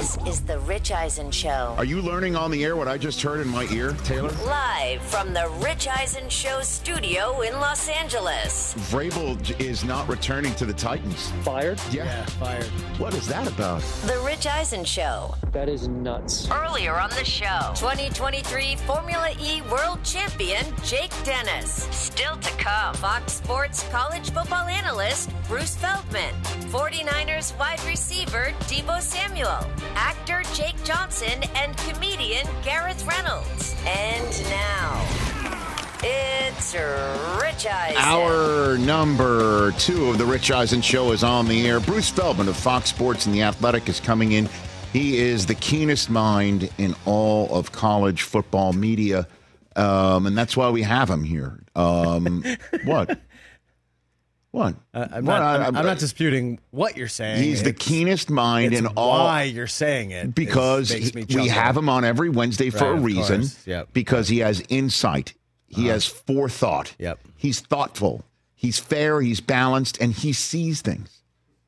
This is The Rich Eisen Show. Are you learning on the air what I just heard in my ear, Taylor? Live from The Rich Eisen Show studio in Los Angeles. Vrabel is not returning to the Titans. Fired? Yeah, fired. What is that about? The Rich Eisen Show. That is nuts. Earlier on the show, 2023 Formula E World Champion Jake Dennis. Still to come, Fox Sports college football analyst Bruce Feldman. 49ers wide receiver Deebo Samuel. Actor Jake Johnson and comedian Gareth Reynolds. And now, it's Rich Eisen. Hour number 2 of the Rich Eisen Show is on the air. Bruce Feldman of Fox Sports and The Athletic is coming in. He is the keenest mind in all of college football media, and that's why we have him here. What? What? I'm not disputing what you're saying. He's the keenest mind in all. Why you're saying it? Because we have him on every Wednesday for a reason. Yep. Because he has insight. He has forethought. Yep. He's thoughtful. He's fair. He's balanced, and he sees things.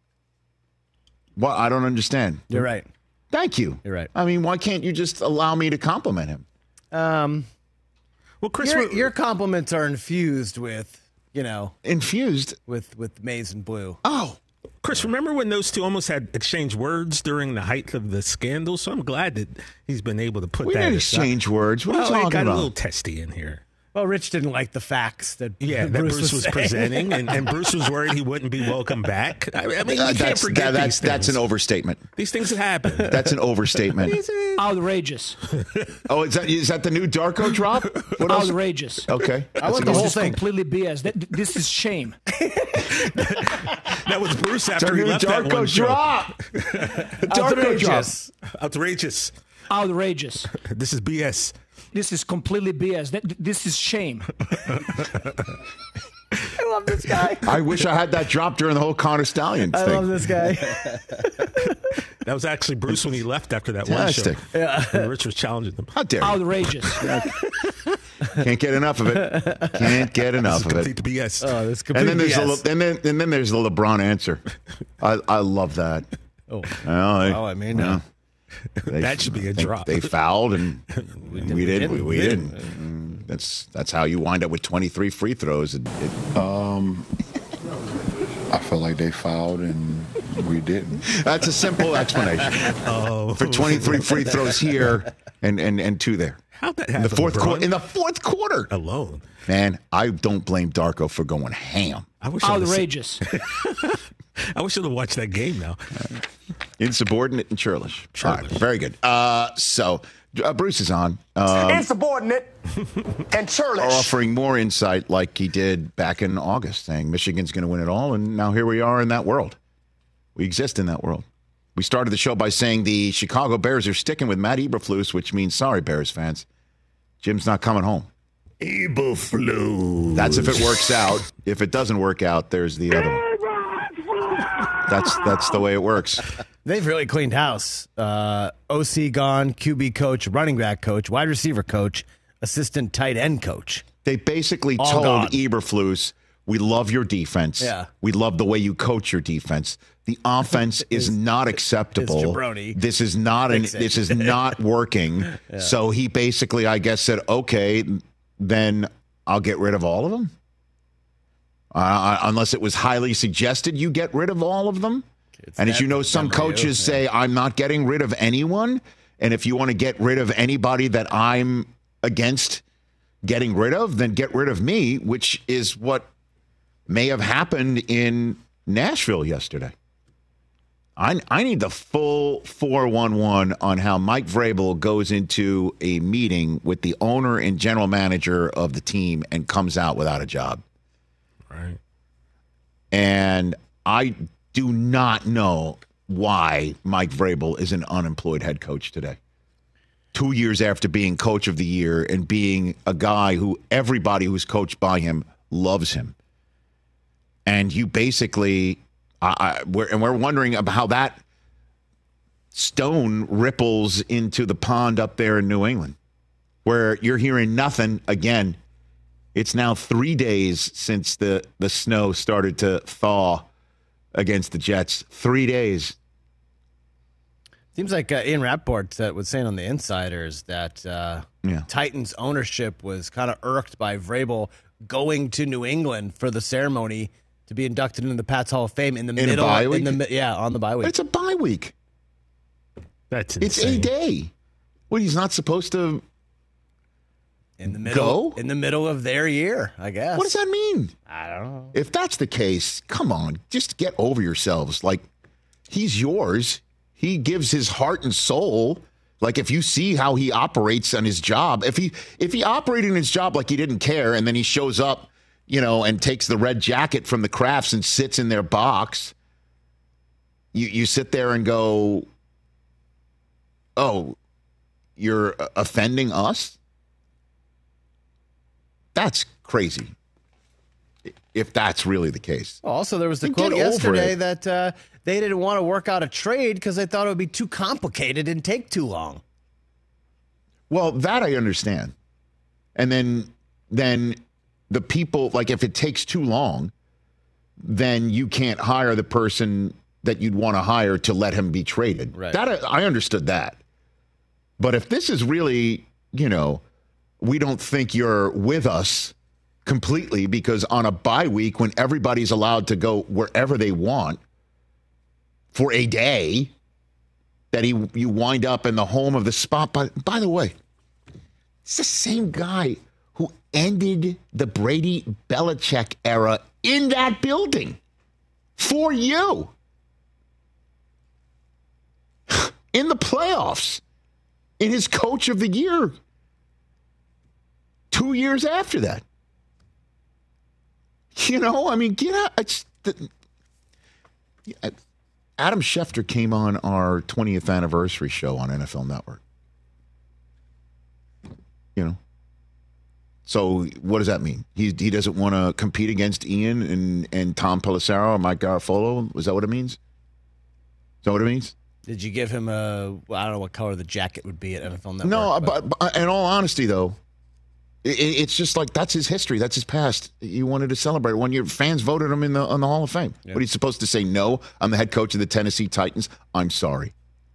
Well, I don't understand. You're right. Thank you. You're right. I mean, why can't you just allow me to compliment him? Well, Chris, your compliments are infused with, Infused with maize and blue. Oh, Chris, remember when those two almost had exchanged words during the height of the scandal? So I'm glad that he's been able to put we that. didn't exchange words. What are you Well, talking it got about? a little testy in here. Well, Rich didn't like the facts that Bruce was presenting, and Bruce was worried he wouldn't be welcome back. I mean, you can't forget these things. That's an overstatement. These things have happened. That's an overstatement. Outrageous. Oh, is that the new Darko drop? What else? Outrageous. Okay. I want the whole thing. Completely BS. This is shame. That was Bruce after he left that one drop. Darko drop. Outrageous. Outrageous. This is BS. This is completely BS. This is shame. I love this guy. I wish I had that drop during the whole Connor Stallion thing. I love this guy. That was actually Bruce when he left after that Fantastic. one show. Yeah. When Rich was challenging him. How dare you? Outrageous. Can't get enough of it. Can't get enough of it. Complete BS. Oh, this complete And then BS. and then there's the LeBron answer. I love that. Oh, Well, I mean, no. That should be a drop. They fouled and we didn't. That's how you wind up with 23 free throws. I feel like they fouled and we didn't. That's a simple explanation. For 23 free throws here and 2 there. How'd that happen? In the fourth quarter alone. Man, I don't blame Darko for going ham. Outrageous. I wish I'd have watched that game now. Insubordinate and churlish. All right, very good. So Bruce is on. Insubordinate and churlish. Offering more insight like he did back in August, saying Michigan's going to win it all. And now here we are in that world. We exist in that world. We started the show by saying the Chicago Bears are sticking with Matt Eberflus, which means, sorry, Bears fans, Jim's not coming home. Eberflus. That's if it works out. If it doesn't work out, there's the other one. That's the way it works. They've really cleaned house. OC gone, QB coach, running back coach, wide receiver coach, assistant tight end coach. They basically All told gone. Eberflus, we love your defense. Yeah. We love the way you coach your defense. The offense is not acceptable. jabroni. This is not this is not working. Yeah. So he basically, I guess, said, okay, then I'll get rid of all of them. Unless it was highly suggested you get rid of all of them. And as you know, some coaches say, I'm not getting rid of anyone. And if you want to get rid of anybody that I'm against getting rid of, then get rid of me, which is what may have happened in Nashville yesterday. I need the full 411 on how Mike Vrabel goes into a meeting with the owner and general manager of the team and comes out without a job. Right. And I do not know why Mike Vrabel is an unemployed head coach today. 2 years after being coach of the year and being a guy who everybody who's coached by him loves him. And you basically, we're wondering about how that stone ripples into the pond up there in New England, where you're hearing nothing again. It's now 3 days since the snow started to thaw against the Jets. 3 days. Seems like Ian Rappaport was saying on the Insiders that Titans ownership was kind of irked by Vrabel going to New England for the ceremony to be inducted into the Pats Hall of Fame in the middle. A bye week? On the bye week. It's a bye week. That's It's insane. a day. What, he's not supposed to in the middle of their year, I guess. What does that mean? I don't know. If that's the case, come on, just get over yourselves. Like, he's yours. He gives his heart and soul. Like, if you see how he operates on his job, if he operated in his job like he didn't care, and then he shows up, and takes the red jacket from the Crafts and sits in their box, you sit there and go, oh, you're offending us? That's crazy. If that's really the case. Also, there was the quote yesterday that they didn't want to work out a trade because they thought it would be too complicated and take too long. Well, that I understand. And then the people, like, if it takes too long, then you can't hire the person that you'd want to hire to let him be traded. Right. That I understood that. But if this is really, we don't think you're with us completely because on a bye week when everybody's allowed to go wherever they want for a day, that you wind up in the home of the spot. By the way, it's the same guy who ended the Brady Belichick era in that building for you in the playoffs in his coach of the year 2 years after that. Get out. Adam Schefter came on our 20th anniversary show on NFL Network. So what does that mean? He doesn't want to compete against Ian and Tom Pelissero or Mike Garafolo? Is that what it means? Is that what it means? Did you give him I don't know what color the jacket would be at NFL Network? No, but in all honesty, though, it's just like that's his history. That's his past. You wanted to celebrate it when your fans voted him on the Hall of Fame. Yeah. What are you supposed to say? No, I'm the head coach of the Tennessee Titans. I'm sorry.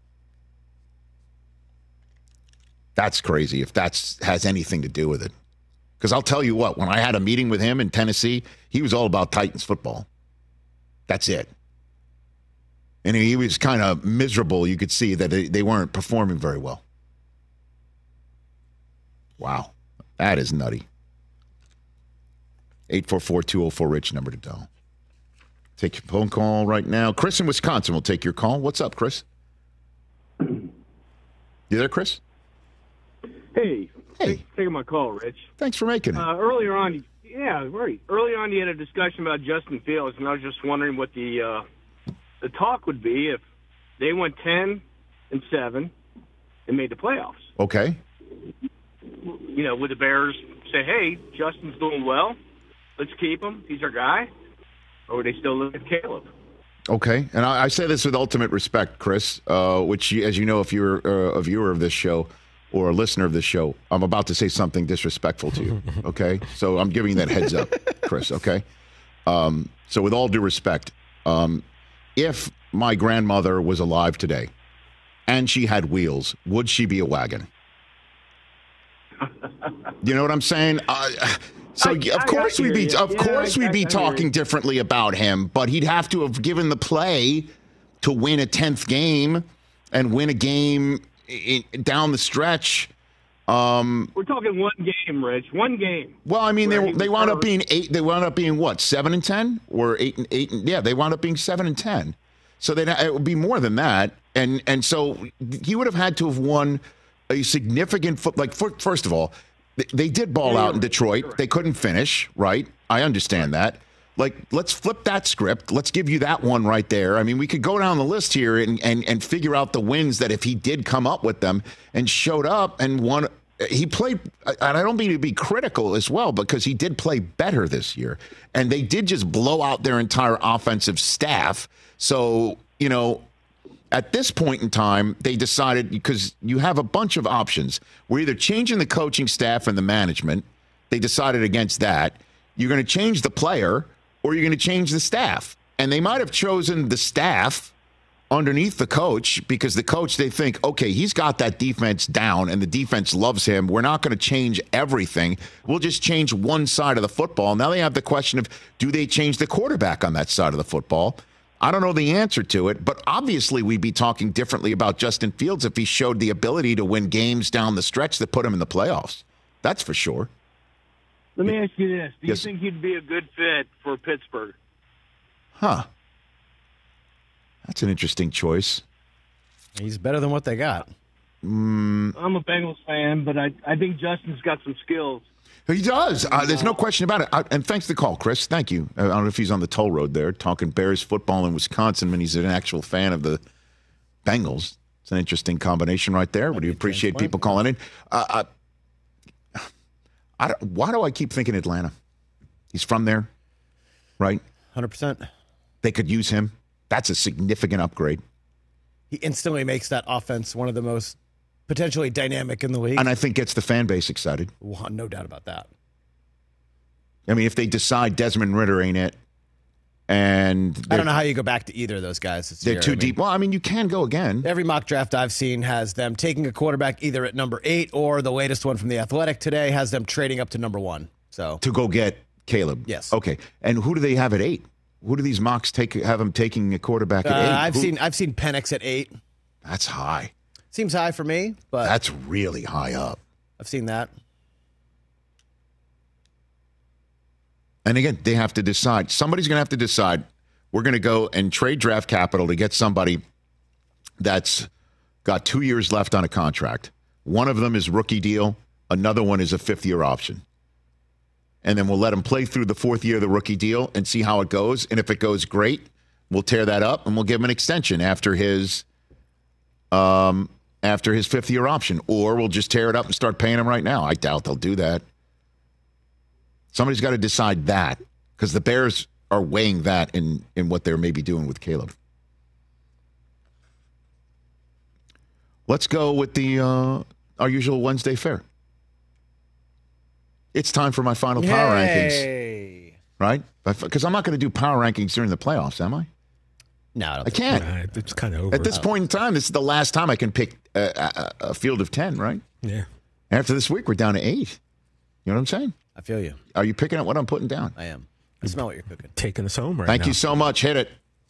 That's crazy if that has anything to do with it. Because I'll tell you what, when I had a meeting with him in Tennessee, he was all about Titans football. That's it. And he was kind of miserable. You could see that they weren't performing very well. Wow. That is nutty. 844-204-RICH, number to dial. Take your phone call right now. Chris in Wisconsin will take your call. What's up, Chris? You there, Chris? Hey. Hey. Taking my call, Rich. Thanks for making it. Earlier on, Earlier on, you had a discussion about Justin Fields, and I was just wondering what the talk would be if they went 10-7 and made the playoffs. Okay. Would the Bears say, hey, Justin's doing well, let's keep him, he's our guy? Or would they still look at Caleb? Okay. And I say this with ultimate respect, Chris, which, as you know, if you're a viewer of this show or a listener of this show, I'm about to say something disrespectful to you, okay? So I'm giving you that heads up, Chris, okay? So with all due respect, if my grandmother was alive today and she had wheels, would she be a wagon? You know what I'm saying? Of course we'd be talking differently about him, but he'd have to have given the play to win a 10th game and win a game down the stretch. We're talking one game, Rich. One game. Well, I mean, they wound up being 8. They wound up being what, 7-10 or 8-8? Yeah, they wound up being 7-10. So it would be more than that, and so he would have had to have won a significant first of all, they did ball out in Detroit. Sure. They couldn't finish, right? I understand that. Let's flip that script. Let's give you that one right there. I mean, we could go down the list here and figure out the wins that if he did come up with them and showed up and won. He played, and I don't mean to be critical as well, because he did play better this year. And they did just blow out their entire offensive staff. So, at this point in time, they decided, because you have a bunch of options. We're either changing the coaching staff and the management. They decided against that. You're going to change the player, or you're going to change the staff. And they might have chosen the staff underneath the coach, because the coach, they think, okay, he's got that defense down and the defense loves him. We're not going to change everything. We'll just change one side of the football. Now they have the question of, do they change the quarterback on that side of the football? I don't know the answer to it, but obviously we'd be talking differently about Justin Fields if he showed the ability to win games down the stretch that put him in the playoffs. That's for sure. Let me ask you this. Do you Yes. think he'd be a good fit for Pittsburgh? Huh. That's an interesting choice. He's better than what they got. I'm a Bengals fan, but I think Justin's got some skills. He does. There's no question about it. And thanks for the call, Chris. Thank you. I don't know if he's on the toll road there talking Bears football in Wisconsin, and he's an actual fan of the Bengals. It's an interesting combination right there. Would you appreciate people calling in? Why do I keep thinking Atlanta? He's from there, right? 100%. They could use him. That's a significant upgrade. He instantly makes that offense one of the most potentially dynamic in the league. And I think gets the fan base excited. Well, no doubt about that. I mean, if they decide Desmond Ridder ain't it, and I don't know how you go back to either of those guys this they're year. too deep. Well, I mean, you can go again. Every mock draft I've seen has them taking a quarterback either at number 8 or the latest one from The Athletic today has them trading up to number 1. So To go get Caleb. Yes. Okay. And who do they have at 8? Who do these mocks have them taking a quarterback at 8? I've seen Penix at 8. That's high. Seems high for me, but That's really high up. I've seen that. And again, they have to decide. Somebody's going to have to decide. We're going to go and trade draft capital to get somebody that's got 2 years left on a contract. One of them is rookie deal. Another one is a 5th-year option. And then we'll let him play through the 4th year of the rookie deal and see how it goes. And if it goes great, we'll tear that up and we'll give him an extension after his 5th-year option. Or we'll just tear it up and start paying him right now. I doubt they'll do that. Somebody's got to decide that because the Bears are weighing that in what they're maybe doing with Caleb. Let's go with the our usual Wednesday fare. It's time for my final power rankings, right? Because I'm not going to do power rankings during the playoffs, am I? No, I can't. It's kind of over. At this point in time, this is the last time I can pick a field of 10, right? Yeah. After this week, we're down to 8. You know what I'm saying? I feel you. Are you picking up what I'm putting down? I am. I smell what you're cooking. Taking us home right now. Thank you so much. Hit it.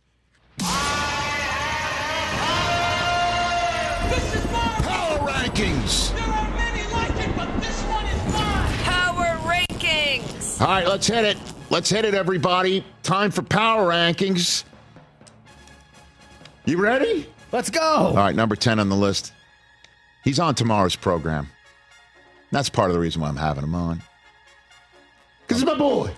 This is mine. Power rankings. There are many like it, but this one is mine. Power rankings. All right, let's hit it. Let's hit it, everybody. Time for power rankings. You ready? Let's go. All right, number 10 on the list. He's on tomorrow's program. That's part of the reason why I'm having him on. Because he's my boy.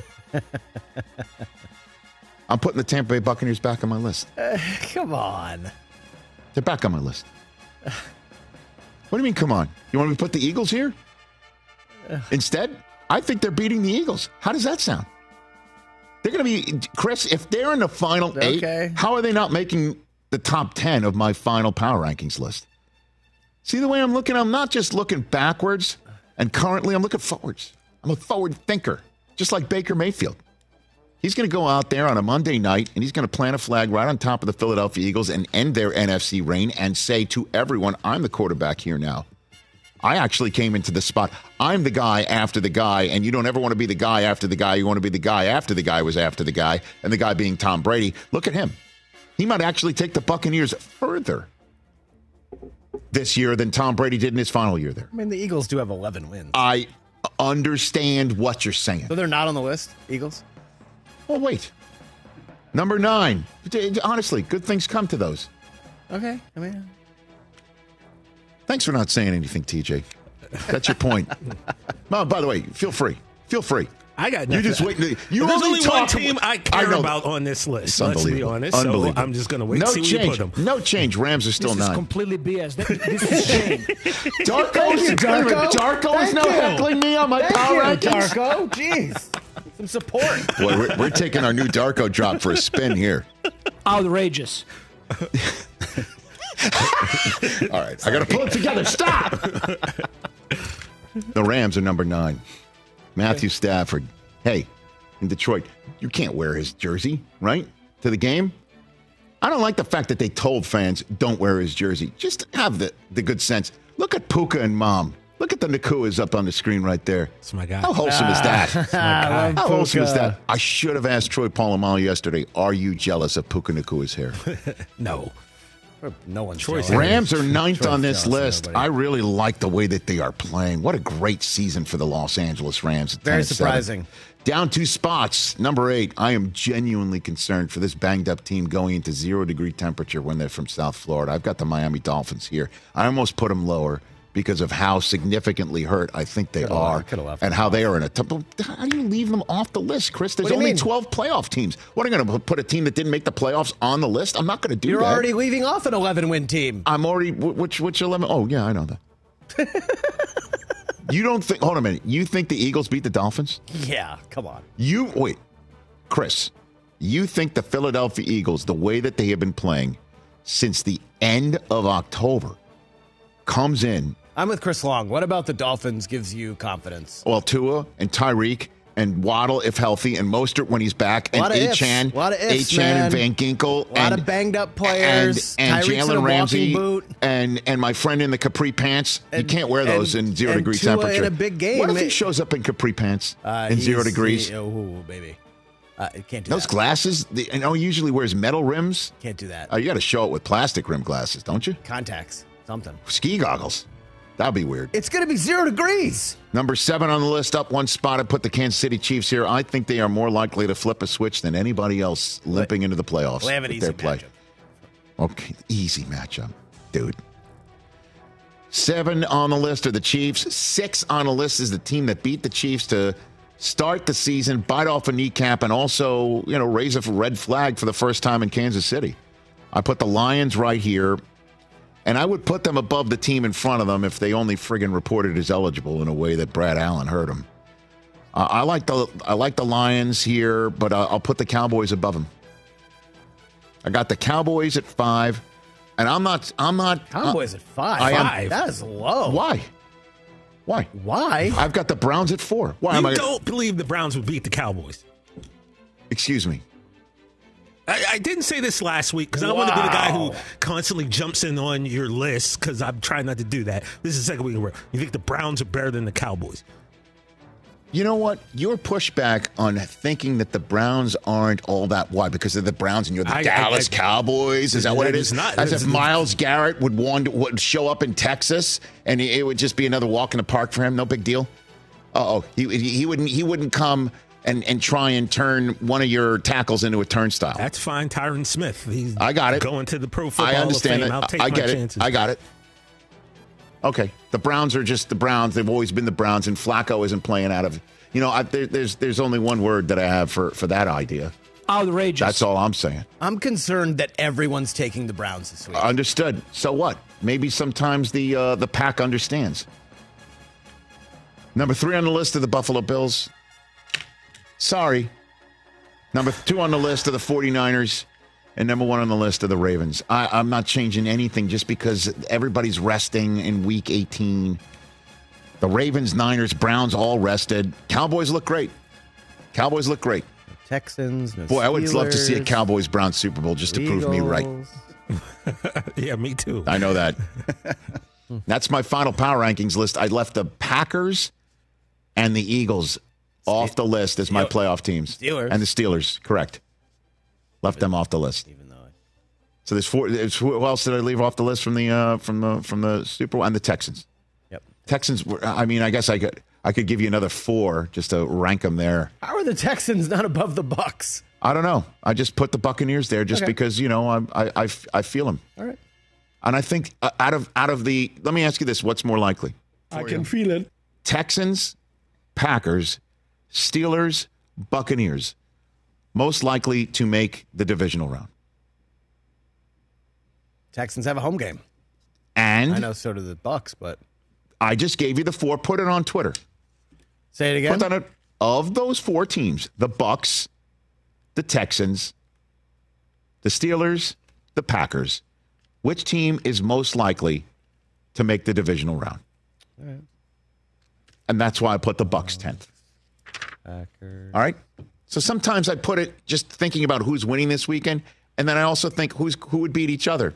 I'm putting the Tampa Bay Buccaneers back on my list. Come on. They're back on my list. What do you mean, come on? You want me to put the Eagles here? Instead? I think they're beating the Eagles. How does that sound? They're going to be, Chris, if they're in the final 8, how are they not making the top 10 of my final power rankings list? See the way I'm looking? I'm not just looking backwards and currently, I'm looking forwards. I'm a forward thinker, just like Baker Mayfield. He's going to go out there on a Monday night and he's going to plant a flag right on top of the Philadelphia Eagles and end their NFC reign and say to everyone, I'm the quarterback here now. I actually came into the spot. I'm the guy after the guy, and you don't ever want to be the guy after the guy. You want to be the guy after the guy was after the guy, and the guy being Tom Brady. Look at him. He might actually take the Buccaneers further this year than Tom Brady did in his final year there. I mean, the Eagles do have 11 wins. I understand what you're saying. So they're not on the list, Eagles? Oh, wait. Number 9. Honestly, good things come to those. Okay. I mean, thanks for not saying anything, TJ. That's your point. Oh, by the way, feel free. Feel free. I got nothing. You just wait. You There's only one talk team I care about on this list. Let's be honest. So I'm just going to wait no see change. where you put them. No change. Rams are still This 9. is completely BS. This is shame. Darko is now heckling me on my power rankings. Darko. Jeez. Some support. Boy, we're taking our new Darko drop for a spin here. Outrageous. All right. I got to pull it together. Stop. The Rams are number 9. Matthew Stafford. Hey, in Detroit, you can't wear his jersey, right? To the game? I don't like the fact that they told fans don't wear his jersey. Just have the good sense. Look at Puka and Mom. Look at the Nakuas up on the screen right there. That's my guy. How wholesome is that? How wholesome is Puka. that? I should have asked Troy Polamalu yesterday, are you jealous of Puka Nakua's hair? No. No one's Troy's jealous. Rams are ninth Troy's on this jealous of list. nobody. I really like the way that they are playing. What a great season for the Los Angeles Rams. at Very 10-7. surprising. Down 2 spots. Number 8. I am genuinely concerned for this banged-up team going into 0-degree temperature when they're from South Florida. I've got the Miami Dolphins here. I almost put them lower because of how significantly hurt I think they are and how they are in a tough. How do you leave them off the list, Chris? There's What do you only mean? 12 playoff teams. What, am I going to put a team that didn't make the playoffs on the list? I'm not going to do You're that. already leaving off an 11-win team. I'm already which 11? Oh yeah, I know that. You don't think? Hold on a minute. You think the Eagles beat the Dolphins? Yeah, come on. Wait, Chris. You think the Philadelphia Eagles, the way that they have been playing since the end of October, comes in? I'm with Chris Long. What about the Dolphins gives you confidence? Well, Tua and Tyreek and Waddle, if healthy, and Mostert when he's back, and Achane, and Van Ginkel, a lot of banged up players, and Tyreek's in a Jalen walking Ramsey, boot. and my friend in the capri pants. You can't wear those in 0-degree Tua temperature. in a big game. What if he shows up in capri pants in 0 degrees? Oh, baby. Can't do Those that. glasses, he usually wears metal rims. Can't do that. You got to show it with plastic rim glasses, don't you? Contacts. Something. Ski goggles. That'd be weird. It's going to be 0 degrees. Number 7 on the list, up 1 spot. I put the Kansas City Chiefs here. I think they are more likely to flip a switch than anybody else limping into the playoffs. They have an with easy their play. matchup. Okay, easy matchup, dude. 7 on the list are the Chiefs. 6 on the list is the team that beat the Chiefs to start the season, bite off a kneecap, and also, raise a red flag for the first time in Kansas City. I put the Lions right here. And I would put them above the team in front of them if they only friggin' reported as eligible in a way that Brad Allen hurt them. I like the Lions here, but I'll put the Cowboys above them. I got the Cowboys at 5, and I'm not. Cowboys at 5. I am. That is low. Why? I've got the Browns at 4. Why am I? Don't believe the Browns would beat the Cowboys. Excuse me. I didn't say this last week because I don't want to be the guy who constantly jumps in on your list because I'm trying not to do that. This is the second week in a row. You think the Browns are better than the Cowboys? You know what? Your pushback on thinking that the Browns aren't all that wide because they're the Browns and you're the Dallas Cowboys. Is that what it is? Not. As if Myles Garrett would show up in Texas and it would just be another walk in the park for him. No big deal. He wouldn't come and try and turn one of your tackles into a turnstile. That's fine. Tyron Smith. I got it. Going to the Pro Football I understand Hall of Fame. that. I'll take I get my it. chances. I got it. Okay, the Browns are just the Browns. They've always been the Browns, and Flacco isn't playing out of. There's only one word that I have for that idea. Outrageous. That's all I'm saying. I'm concerned that everyone's taking the Browns this week. Understood. So what? Maybe sometimes the pack understands. Number 3 on the list of the Buffalo Bills. Sorry. Number 2 on the list of the 49ers. And number 1 on the list of the Ravens. I'm not changing anything just because everybody's resting in week 18. The Ravens, Niners, Browns all rested. Cowboys look great. Texans, no Boy, I would love to see a Steelers, Cowboys-Browns Super Bowl just to prove me right. Eagles. Yeah, me too. I know that. That's my final power rankings list. I left the Packers and the Eagles off the list as my playoff teams. Steelers. And the Steelers, correct. Left them off the list. Even though So there's 4. Who else did I leave off the list from the Super Bowl? And the Texans. Yep. Texans were, I mean, I guess I could give you another 4 just to rank them there. How are the Texans not above the Bucks? I don't know. I just put the Buccaneers there just because, I feel them. All right. And I think out of the, let me ask you this, what's more likely? I can feel it. Texans, Packers, Steelers, Buccaneers, most likely to make the divisional round. Texans have a home game. And I know so do the Bucks, but I just gave you the 4. Put it on Twitter. say it again. Put on it. Of those 4 teams, the Bucks, the Texans, the Steelers, the Packers, which team is most likely to make the divisional round? All right. And that's why I put the Bucks 10th. Packers. All right? So sometimes I put it just thinking about who's winning this weekend. And then I also think who would beat each other.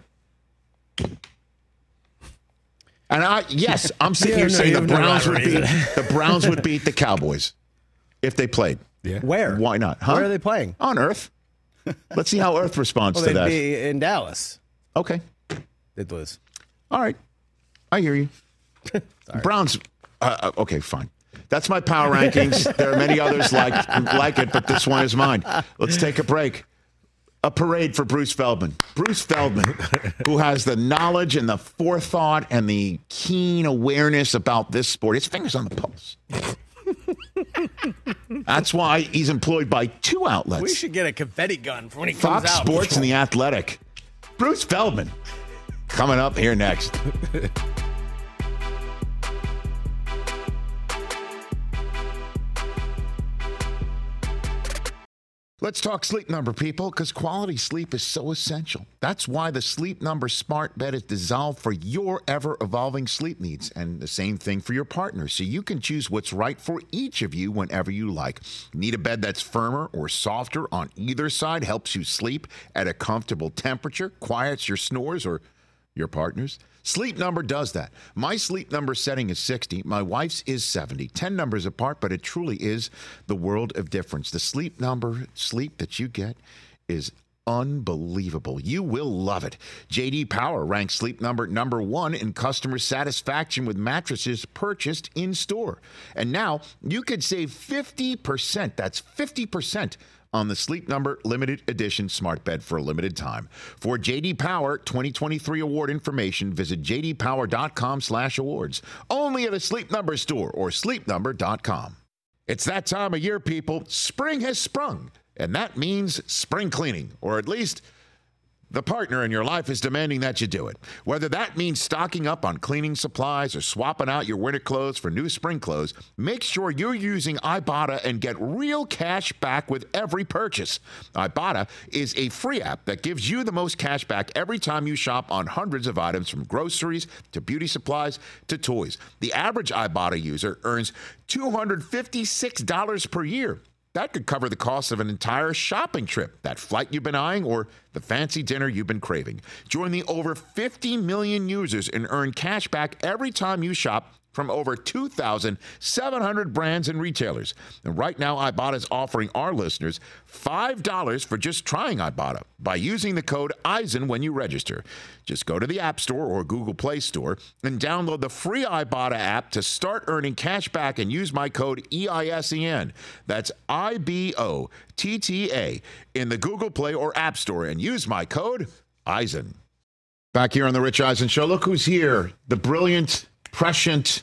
And I'm sitting here saying the Browns would beat the Cowboys if they played. Yeah. Where? Why not? Huh? Where are they playing? On Earth. Let's see how Earth responds to they'd that. be in Dallas. Okay. They'd lose. All right. I hear you. Browns. Okay, fine. That's my power rankings. There are many others like it, but this one is mine. Let's take a break. A parade for Bruce Feldman. Bruce Feldman, who has the knowledge and the forethought and the keen awareness about this sport. His finger's on the pulse. That's why he's employed by 2 outlets. We should get a confetti gun for when he comes Fox out. Sports and The Athletic. Bruce Feldman. Coming up here next. Let's talk Sleep Number, people, because quality sleep is so essential. That's why the Sleep Number smart bed is designed for your ever-evolving sleep needs, and the same thing for your partner, so you can choose what's right for each of you whenever you like. Need a bed that's firmer or softer on either side, helps you sleep at a comfortable temperature, quiets your snores or your partner's? Sleep Number does that. My Sleep Number setting is 60. My wife's is 70. 10 numbers apart, but it truly is the world of difference. The Sleep Number sleep that you get is unbelievable. You will love it. J.D. Power ranks Sleep Number number 1 in customer satisfaction with mattresses purchased in store. And now you could save 50%. That's 50%. On the Sleep Number limited edition smart bed for a limited time. For J.D. Power 2023 award information, visit jdpower.com/awards. Only at a Sleep Number store or sleepnumber.com. It's that time of year, people. Spring has sprung, and that means spring cleaning, or at least the partner in your life is demanding that you do it. Whether that means stocking up on cleaning supplies or swapping out your winter clothes for new spring clothes, make sure you're using Ibotta and get real cash back with every purchase. Ibotta is a free app that gives you the most cash back every time you shop on hundreds of items, from groceries to beauty supplies to toys. The average Ibotta user earns $256 per year. That could cover the cost of an entire shopping trip, that flight you've been eyeing, or the fancy dinner you've been craving. Join the over 50 million users and earn cash back every time you shop from over 2,700 brands and retailers. And right now, Ibotta is offering our listeners $5 for just trying Ibotta by using the code EISEN when you register. Just go to the App Store or Google Play Store and download the free Ibotta app to start earning cash back and use my code EISEN. That's IBOTTA in the Google Play or App Store and use my code EISEN. Back here on the Rich Eisen Show, look who's here. The brilliant, prescient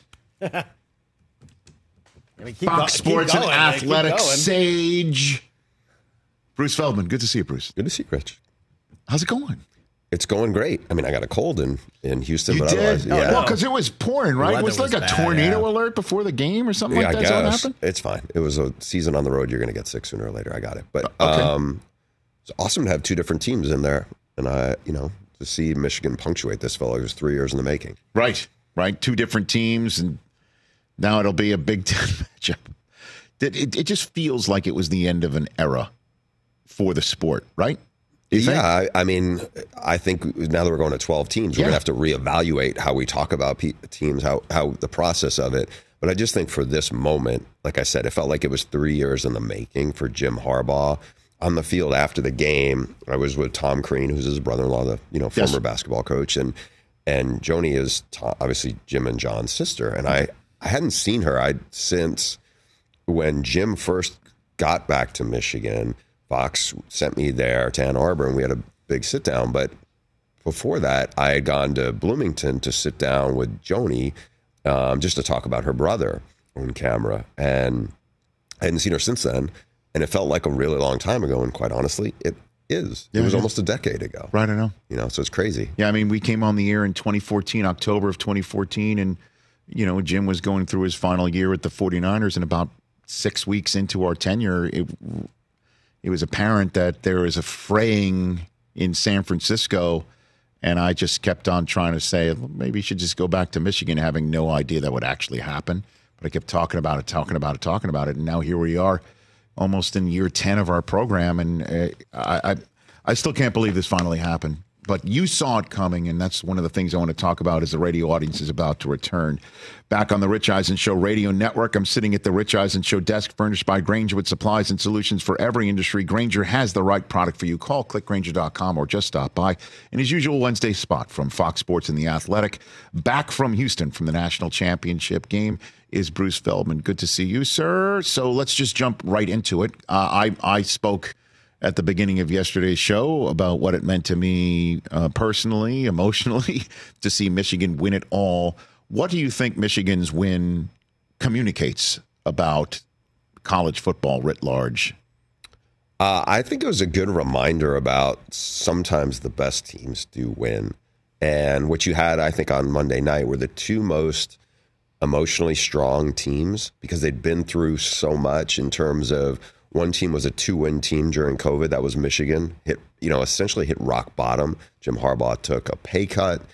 Fox Sports and Athletic sage, Bruce Feldman. Good to see you, Bruce. Good to see you, Rich. How's it going? It's going great. I mean, I got a cold in Houston, you but did? otherwise, yeah. Well, because it was pouring, right? It was like a tornado alert before the game or something like that. I Is that what guess. happened? It's fine. It was a season on the road. You're going to get sick sooner or later. I got it. But okay. It's awesome to have 2 different teams in there. And, to see Michigan punctuate this felt like it was 3 years in the making. Right. 2 different teams, and now it'll be a Big Ten matchup. It just feels like it was the end of an era for the sport, right? Yeah, I mean, I think now that we're going to 12 teams, we're going to have to reevaluate how we talk about teams, how the process of it. But I just think for this moment, like I said, it felt like it was 3 years in the making for Jim Harbaugh. On the field after the game, I was with Tom Crean, who's his brother-in-law, the former basketball coach, and Joni is obviously Jim and John's sister. And I hadn't seen her since when Jim first got back to Michigan. Fox sent me there to Ann Arbor, and we had a big sit down. But before that, I had gone to Bloomington to sit down with Joni just to talk about her brother on camera. And I hadn't seen her since then. And it felt like a really long time ago. And quite honestly, it is. It was almost a decade ago. Right, I know. So it's crazy. Yeah, I mean, we came on the air in 2014, October of 2014. And, Jim was going through his final year at the 49ers. And about 6 weeks into our tenure, it was apparent that there was a fraying in San Francisco. And I just kept on trying to say, well, maybe you should just go back to Michigan, having no idea that would actually happen. But I kept talking about it. And now here we are, almost in year 10 of our program. And I still can't believe this finally happened. But you saw it coming, and that's one of the things I want to talk about as the radio audience is about to return. Back on the Rich Eisen Show radio network, I'm sitting at the Rich Eisen Show desk furnished by Grainger with supplies and solutions for every industry. Grainger has the right product for you. Call clickgrainger.com or just stop by. In his usual Wednesday spot from Fox Sports and The Athletic, back from Houston from the national championship game is Bruce Feldman. Good to see you, sir. So let's just jump right into it. I spoke at the beginning of yesterday's show about what it meant to me personally, emotionally, to see Michigan win it all. What do you think Michigan's win communicates about college football writ large? I think it was a good reminder about sometimes the best teams do win. And what you had, I think, on Monday night were the two most emotionally strong teams because they'd been through so much in terms of one team was a 2-win team during COVID. That was Michigan. Essentially hit rock bottom. Jim Harbaugh took a pay cut.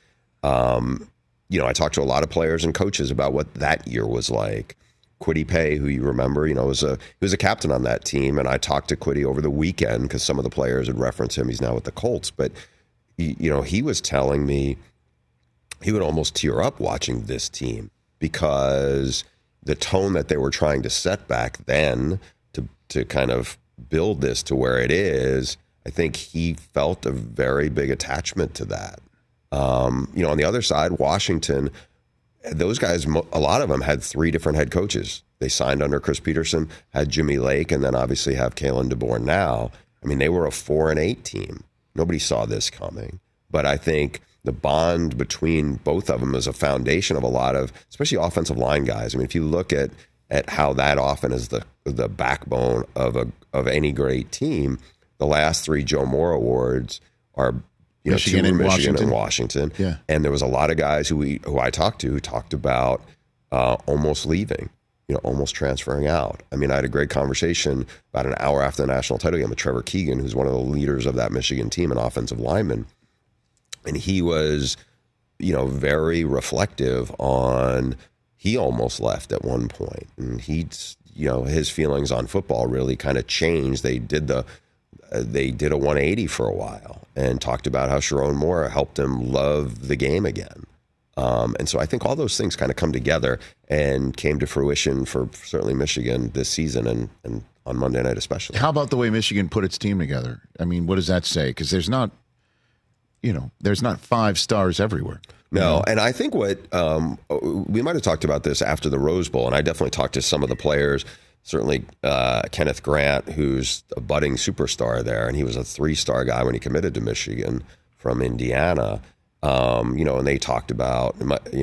I talked to a lot of players and coaches about what that year was like. Kwity Paye, who you remember, he was a captain on that team. And I talked to Kwity over the weekend because some of the players had referenced him. He's now with the Colts. But, he was telling me he would almost tear up watching this team because the tone that they were trying to set back then to kind of build this to where it is, I think he felt a very big attachment to that. On the other side, Washington, those guys, a lot of them had 3 different head coaches. They signed under Chris Peterson, had Jimmy Lake, and then obviously have Kalen DeBoer now. I mean, they were a 4-8 team. Nobody saw this coming. But I think the bond between both of them is a foundation of a lot of, especially offensive line guys. I mean, if you look at how that often is the backbone of any great team, the last 3 Joe Moore awards are Michigan and Washington. Yeah. And there was a lot of guys who I talked to who talked about almost leaving, almost transferring out. I mean, I had a great conversation about an hour after the national title game with Trevor Keegan, who's one of the leaders of that Michigan team, an offensive lineman. And he was, very reflective on he almost left at one point. And his feelings on football really kind of changed. They did a 180 for a while and talked about how Sharon Moore helped him love the game again. And so I think all those things kind of come together and came to fruition for certainly Michigan this season and on Monday night especially. How about the way Michigan put its team together? I mean, what does that say? Because there's not 5 stars everywhere. No, and I think what we might have talked about this after the Rose Bowl, and I definitely talked to some of the players, certainly Kenneth Grant, who's a budding superstar there, and he was a 3-star guy when he committed to Michigan from Indiana. And they talked about,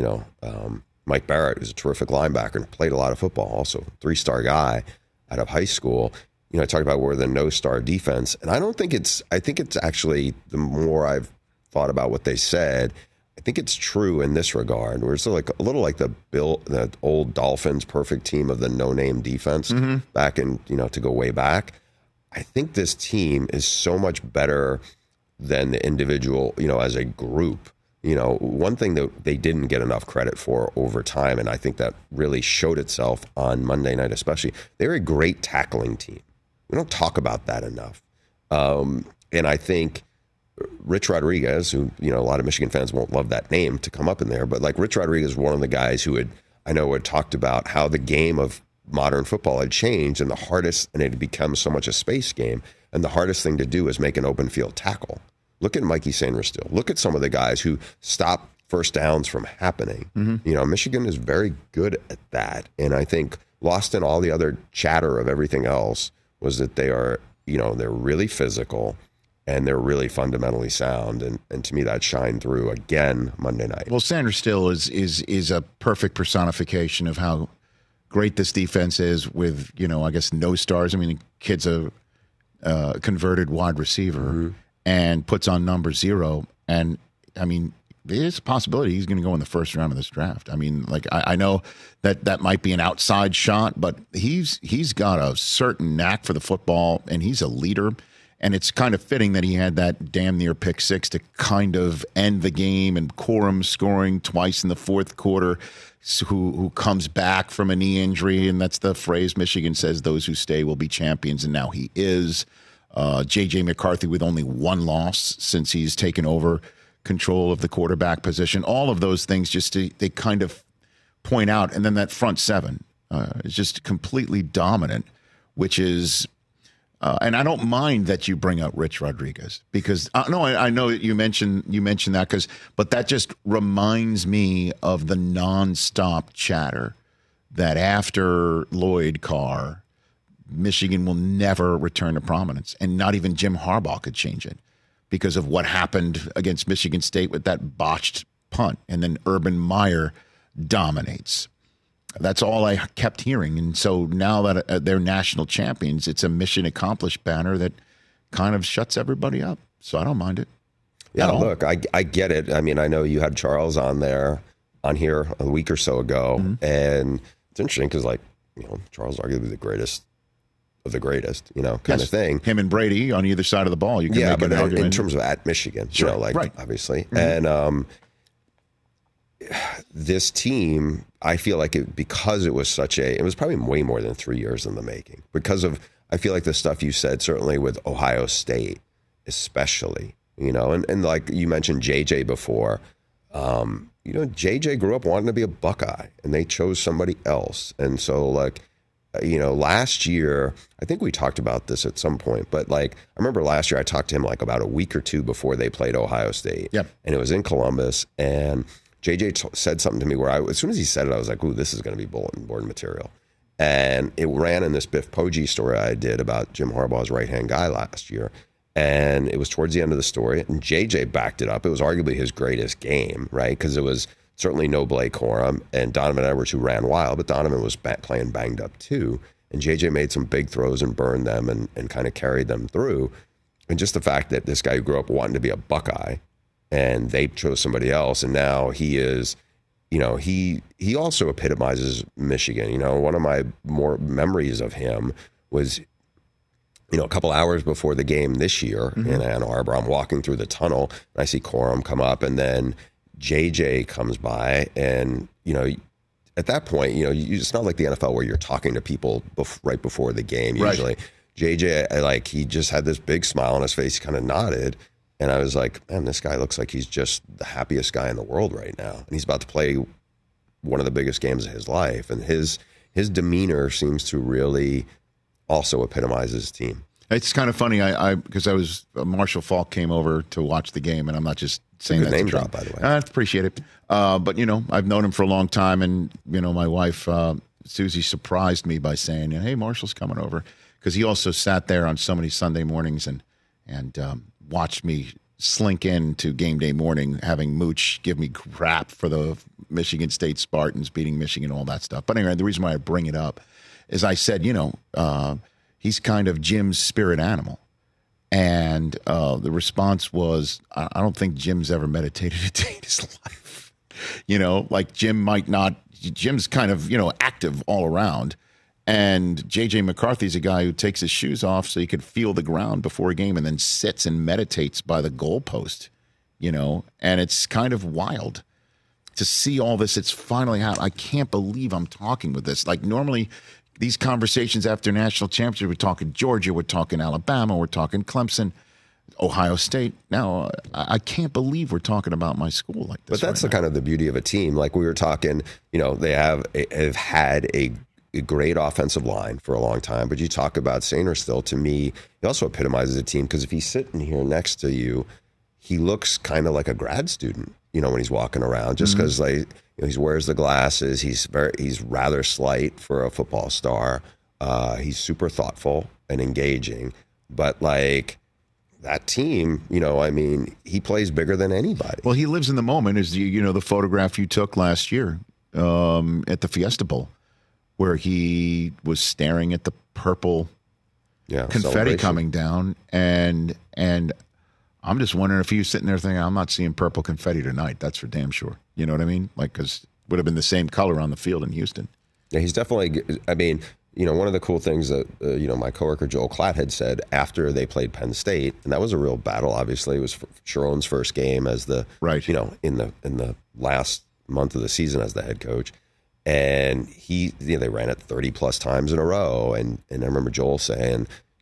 Mike Barrett, who's a terrific linebacker and played a lot of football, also 3-star guy out of high school. I talked about we're the no-star defense, and I think it's actually, the more I've thought about what they said, I think it's true in this regard, where it's like a little like the old Dolphins perfect team of the no-name defense back in, to go way back. I think this team is so much better than the individual, as a group. One thing that they didn't get enough credit for over time, and I think that really showed itself on Monday night especially, they're a great tackling team. We don't talk about that enough. And I think Rich Rodriguez, who, a lot of Michigan fans won't love that name to come up in there, but like Rich Rodriguez is one of the guys who had talked about how the game of modern football had changed and it had become so much a space game. And the hardest thing to do is make an open field tackle. Look at Mikey Sainristil. Look at some of the guys who stop first downs from happening. Michigan is very good at that. And I think lost in all the other chatter of everything else was that they are, they're really physical and they're really fundamentally sound. And to me, that shined through again Monday night. Well, Sainristil is a perfect personification of how great this defense is with, I guess, no stars. I mean, the kid's a converted wide receiver and puts on number 0. And, I mean, there's a possibility he's going to go in the first round of this draft. I mean, like, I know that might be an outside shot, but he's got a certain knack for the football, and he's a leader. And it's kind of fitting that he had that damn near pick 6 to kind of end the game, and Corum scoring twice in the fourth quarter, who comes back from a knee injury. And that's the phrase Michigan says, those who stay will be champions. And now he is. J.J. McCarthy with only one loss since he's taken over control of the quarterback position. All of those things they kind of point out. And then that front seven is just completely dominant, which is and I don't mind that you bring out Rich Rodriguez because I know you mentioned that but that just reminds me of the nonstop chatter that after Lloyd Carr, Michigan will never return to prominence, and not even Jim Harbaugh could change it because of what happened against Michigan State with that botched punt, and then Urban Meyer dominates. That's all I kept hearing. And so now that they're national champions, it's a mission accomplished banner that kind of shuts everybody up. So I don't mind it. Yeah, look, I get it. I mean, I know you had Charles on here a week or so ago. Mm-hmm. And it's interesting because, Charles is arguably the greatest of the greatest, kind of thing. Him and Brady on either side of the ball. You can make but an argument. In terms of at Michigan, sure, right. Obviously. Mm-hmm. And this team, I feel like because it was probably way more than 3 years in the making. I feel like the stuff you said, certainly with Ohio State, especially, and like you mentioned JJ before, JJ grew up wanting to be a Buckeye and they chose somebody else. And so last year, I think we talked about this at some point, but I remember last year I talked to him about a week or two before they played Ohio State. Yep. And it was in Columbus, and JJ said something to me where as soon as he said it, I was like, ooh, this is going to be bulletin board material. And it ran in this Biff Poggi story I did about Jim Harbaugh's right-hand guy last year. And it was towards the end of the story, and JJ backed it up. It was arguably his greatest game, right? Because it was certainly no Blake Corum and Donovan Edwards, who ran wild, but Donovan was playing banged up too. And JJ made some big throws and burned them and kind of carried them through. And just the fact that this guy who grew up wanting to be a Buckeye, and they chose somebody else, and now he is, he also epitomizes Michigan. One of my more memories of him was, a couple hours before the game this year in Ann Arbor, I'm walking through the tunnel, and I see Corum come up, and then JJ comes by, and, at that point, it's not like the NFL where you're talking to people right before the game, usually. Right. JJ, he just had this big smile on his face, he kind of nodded. And I was like, man, this guy looks like he's just the happiest guy in the world right now. And he's about to play one of the biggest games of his life. And his demeanor seems to really also epitomize his team. It's kind of funny, because Marshall Falk came over to watch the game, and I'm not just saying that. Name drop, by the way. I appreciate it. But, I've known him for a long time, and, my wife, Susie, surprised me by saying, hey, Marshall's coming over. Because he also sat there on so many Sunday mornings and watched me slink into game day morning, having Mooch give me crap for the Michigan State Spartans beating Michigan, all that stuff. But anyway, the reason why I bring it up is I said, he's kind of Jim's spirit animal. And the response was, I don't think Jim's ever meditated a day in his life. Jim's kind of, active all around. And J.J. McCarthy's a guy who takes his shoes off so he could feel the ground before a game and then sits and meditates by the goalpost, and it's kind of wild to see all this. It's finally out. I can't believe I'm talking with this. Normally these conversations after national championship, we're talking Georgia, we're talking Alabama, we're talking Clemson, Ohio State. Now, I can't believe we're talking about my school like this. But that's kind of the beauty of a team. Like we were talking, they have had a great offensive line for a long time, but you talk about Sainristil, to me, he also epitomizes a team, because if he's sitting here next to you, he looks kind of like a grad student, when he's walking around, just because he wears the glasses. He's rather slight for a football star. He's super thoughtful and engaging, but that team, he plays bigger than anybody. Well, he lives in the moment. Is the photograph you took last year at the Fiesta Bowl, where he was staring at the purple confetti coming down, and I'm just wondering if he was sitting there thinking, I'm not seeing purple confetti tonight. That's for damn sure. You know what I mean? Because it would have been the same color on the field in Houston. Yeah, he's definitely, one of the cool things that, my coworker Joel Klatt had said after they played Penn State, and that was a real battle, obviously. It was Sharon's first game as in the last month of the season as the head coach. And they ran it 30 plus times in a row. And I remember Joel saying,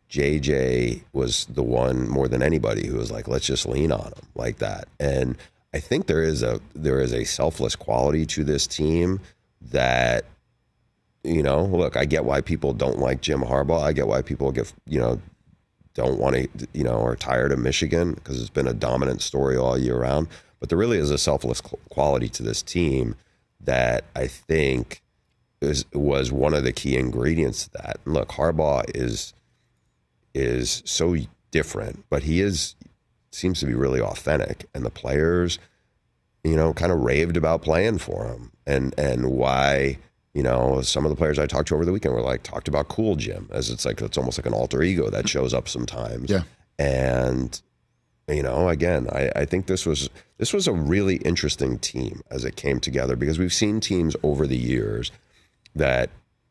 JJ was the one more than anybody who was like, let's just lean on him like that. And I think there is a selfless quality to this team that, look, I get why people don't like Jim Harbaugh. I get why people don't want to, are tired of Michigan because it's been a dominant story all year round. But there really is a selfless quality to this team that I think was one of the key ingredients to that. And look, Harbaugh is so different, but he seems to be really authentic, and the players, kind of raved about playing for him, and why, some of the players I talked to over the weekend were talked about Cool Jim, as it's almost like an alter ego that shows up sometimes. Yeah. And, again, I think this was a really interesting team as it came together, because we've seen teams over the years that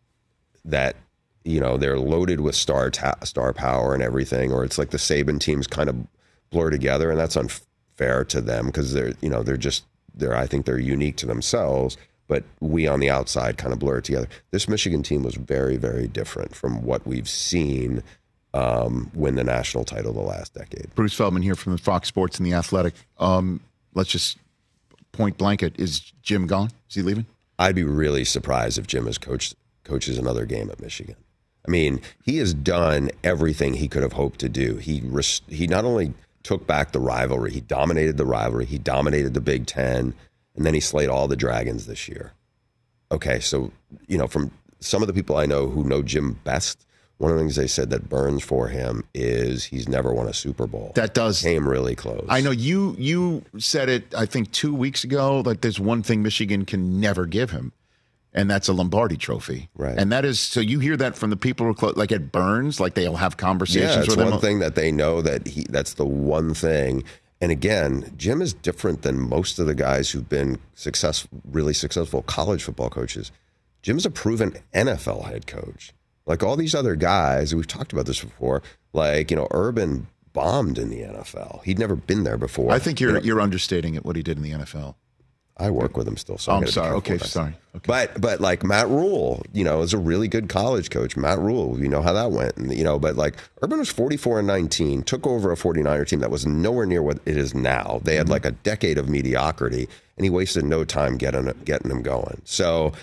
they're loaded with star power and everything, or it's like the Saban teams kind of blur together, and that's unfair to them because I think they're unique to themselves, but we on the outside kind of blur it together. This Michigan team was very, very different from what we've seen win the national title the last decade. Bruce Feldman here from the Fox Sports and The Athletic. Let's just point blanket. Is Jim gone? Is he leaving? I'd be really surprised if Jim coaches another game at Michigan. I mean, he has done everything he could have hoped to do. He not only took back the rivalry, he dominated the rivalry, he dominated the Big Ten, and then he slayed all the dragons this year. Okay, so, from some of the people I know who know Jim best, one of the things they said that burns for him is he's never won a Super Bowl. That came really close. I know you said it, I think 2 weeks ago, that there's one thing Michigan can never give him, and that's a Lombardi trophy. Right. And that is, so you hear that from the people who are close, like it burns, like they'll have conversations with him. Yeah, it's one thing that they know that's the one thing. And again, Jim is different than most of the guys who've been really successful college football coaches. Jim's a proven NFL head coach. Like all these other guys, we've talked about this before, Urban bombed in the NFL. He'd never been there before. I think you're understating it, what he did in the NFL. I work with him still. So I'm sorry. Okay, sorry. Okay. But like Matt Rule, is a really good college coach. Matt Rule, you know how that went. And, but Urban was 44-19, took over a 49er team that was nowhere near what it is now. They had a decade of mediocrity, and he wasted no time getting them going. So,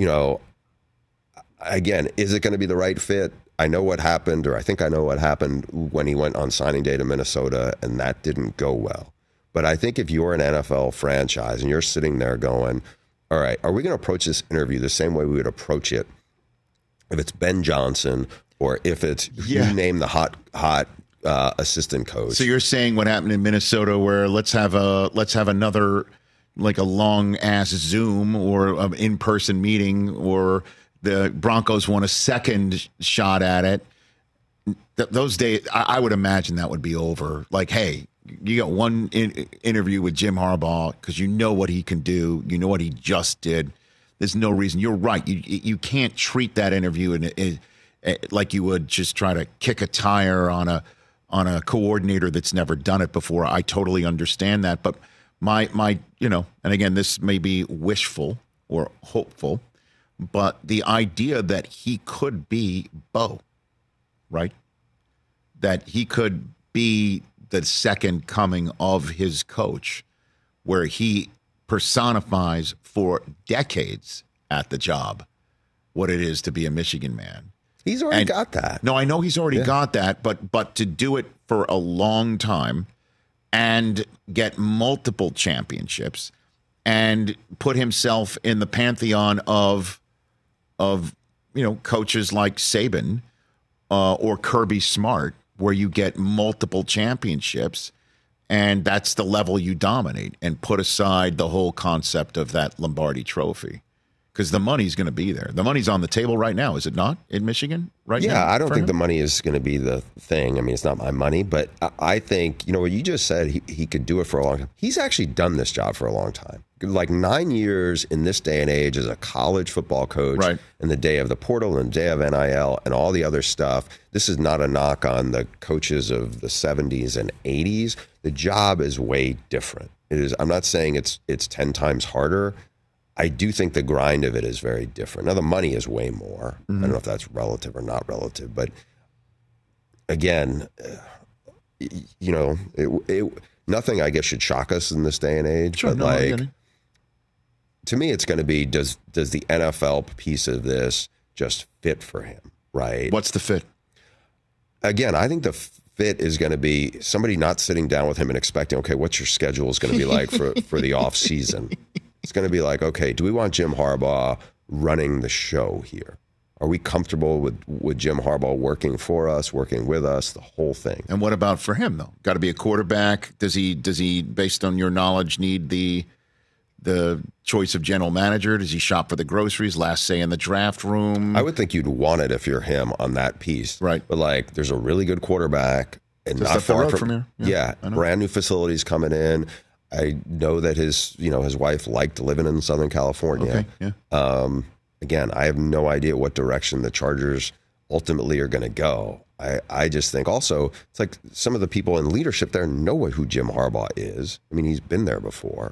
again, is it going to be the right fit? I know what happened, or I think I know what happened when he went on signing day to Minnesota, and that didn't go well. But I think if you're an NFL franchise and you're sitting there going, all right, are we going to approach this interview the same way we would approach it if it's Ben Johnson or if it's you name the hot assistant coach? So you're saying what happened in Minnesota, where let's have another a long ass Zoom or an in-person meeting, or the Broncos want a second shot at it. Those days, I would imagine that would be over. Hey, you got one interview with Jim Harbaugh because you know what he can do. You know what he just did. There's no reason. You're right. You can't treat that interview like you would just try to kick a tire on a coordinator that's never done it before. I totally understand that. But my and again, this may be wishful or hopeful, but the idea that he could be Bo, right? That he could be the second coming of his coach, where he personifies for decades at the job what it is to be a Michigan man. He's already got that. No, I know he's already got that, but to do it for a long time and get multiple championships and put himself in the pantheon of coaches like Saban or Kirby Smart, where you get multiple championships, and that's the level you dominate, and put aside the whole concept of that Lombardi trophy, because the money's going to be there. The money's on the table right now, is it not, in Michigan right now? Yeah, I don't think the money is going to be the thing. I mean, it's not my money, but I think, what you just said, he could do it for a long time. He's actually done this job for a long time. 9 years in this day and age as a college football coach, right, in the day of the portal and the day of NIL and all the other stuff. This is not a knock on the coaches of the 70s and 80s. The job is way different. It is. I'm not saying it's 10 times harder. I do think the grind of it is very different. Now, the money is way more. I don't know if that's relative or not relative, but again, nothing I guess should shock us in this day and age. Sure, but to me, it's going to be does the NFL piece of this just fit for him, right? What's the fit? Again, I think the fit is going to be somebody not sitting down with him and expecting, okay, what's your schedule is going to be like for the off season? It's going to be like, okay, do we want Jim Harbaugh running the show here? Are we comfortable with Jim Harbaugh working for us, working with us, the whole thing? And what about for him, though? Got to be a quarterback. Does he, based on your knowledge, need the choice of general manager? Does he shop for the groceries, last say in the draft room? I would think you'd want it if you're him on that piece. Right. But, like, there's a really good quarterback. And just not far from here. Yeah, brand new facilities coming in. I know that his wife liked living in Southern California. Okay, yeah. Again, I have no idea what direction the Chargers ultimately are going to go. I just think also it's like some of the people in leadership there know who Jim Harbaugh is. I mean, he's been there before.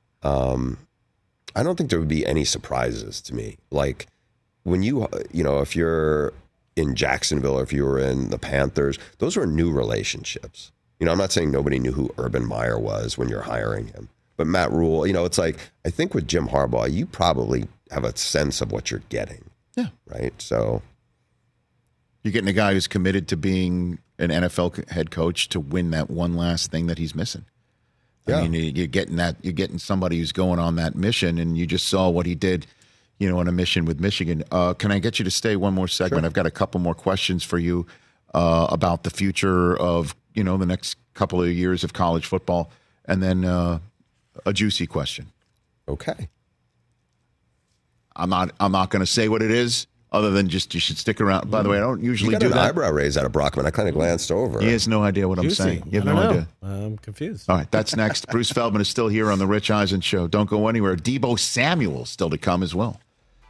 I don't think there would be any surprises to me. Like when if you're in Jacksonville or if you were in the Panthers, those were new relationships. I'm not saying nobody knew who Urban Meyer was when you're hiring him. But Matt Rule, it's like, I think with Jim Harbaugh, you probably have a sense of what you're getting. Yeah. Right? So you're getting a guy who's committed to being an NFL head coach to win that one last thing that he's missing. Yeah. I mean, you're getting somebody who's going on that mission, and you just saw what he did, on a mission with Michigan. Can I get you to stay one more segment? Sure. I've got a couple more questions for you about the future of, the next couple of years of college football, and then a juicy question. Okay. I'm not going to say what it is, other than just you should stick around. By the way, I don't usually do that. You got an eyebrow raise out of Brockman. I kind of glanced over. He has no idea what Juicy. I'm saying. You have I don't no know. idea. I'm confused. All right, that's next. Bruce Feldman is still here on the Rich Eisen Show. Don't go anywhere. Deebo Samuel still to come as well.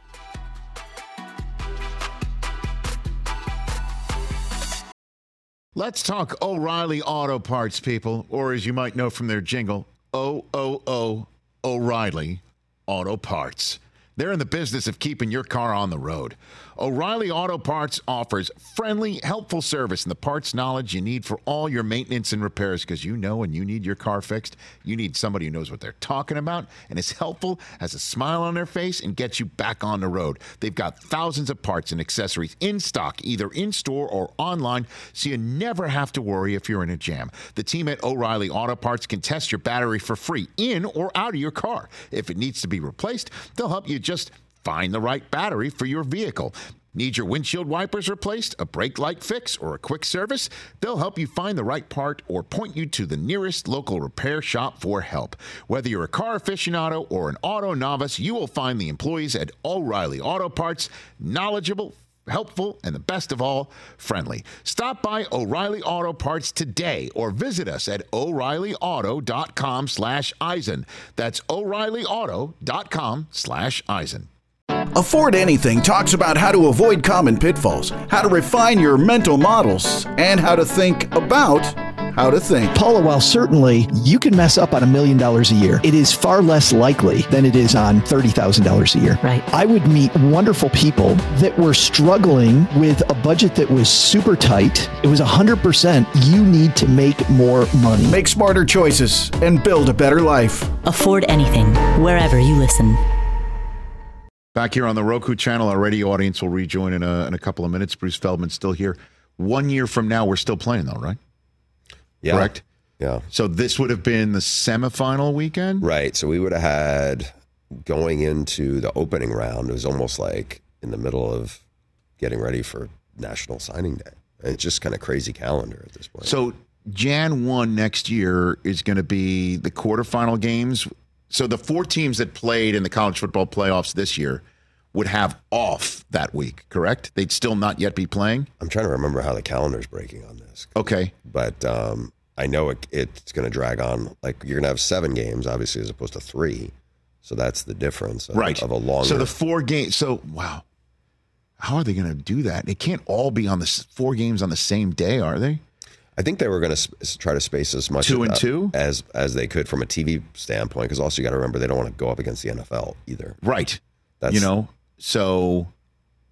Let's talk O'Reilly Auto Parts, people, or as you might know from their jingle, O'Reilly Auto Parts. They're in the business of keeping your car on the road. O'Reilly Auto Parts offers friendly, helpful service and the parts knowledge you need for all your maintenance and repairs, because when you need your car fixed, you need somebody who knows what they're talking about and is helpful, has a smile on their face, and gets you back on the road. They've got thousands of parts and accessories in stock, either in-store or online, so you never have to worry if you're in a jam. The team at O'Reilly Auto Parts can test your battery for free in or out of your car. If it needs to be replaced, they'll help you just find the right battery for your vehicle. Need your windshield wipers replaced, a brake light fix, or a quick service? They'll help you find the right part or point you to the nearest local repair shop for help. Whether you're a car aficionado or an auto novice, you will find the employees at O'Reilly Auto Parts knowledgeable, helpful, and the best of all, friendly. Stop by O'Reilly Auto Parts today or visit us at O'ReillyAuto.com/Eisen. That's O'ReillyAuto.com/Eisen. Afford Anything talks about how to avoid common pitfalls, how to refine your mental models, and how to think about how to think. Paula, while certainly you can mess up on $1 million a year, it is far less likely than it is on $30,000 a year. Right. I would meet wonderful people that were struggling with a budget that was super tight. It was 100% you need to make more money. Make smarter choices and build a better life. Afford Anything, wherever you listen. Back here on the Roku channel, our radio audience will rejoin in a couple of minutes. Bruce Feldman's still here. 1 year from now, we're still playing, though, right? Yeah. Correct? Yeah. So this would have been the semifinal weekend? Right. So we would have had, going into the opening round, it was almost like in the middle of getting ready for National Signing Day. And it's just kind of crazy calendar at this point. So Jan 1 next year is going to be the quarterfinal games. So the 4 teams that played in the college football playoffs this year would have off that week, correct? They'd still not yet be playing? I'm trying to remember how the calendar's breaking on this. Okay. But I know it's going to drag on. Like, you're going to have 7 games, obviously, as opposed to 3. So that's the difference of a longer. So the 4 games. So, wow. How are they going to do that? It can't all be on the 4 games on the same day, are they? I think they were going to try to space as much 2 and 2 as they could from a TV standpoint, because also you got to remember they don't want to go up against the NFL either. Right. That's, so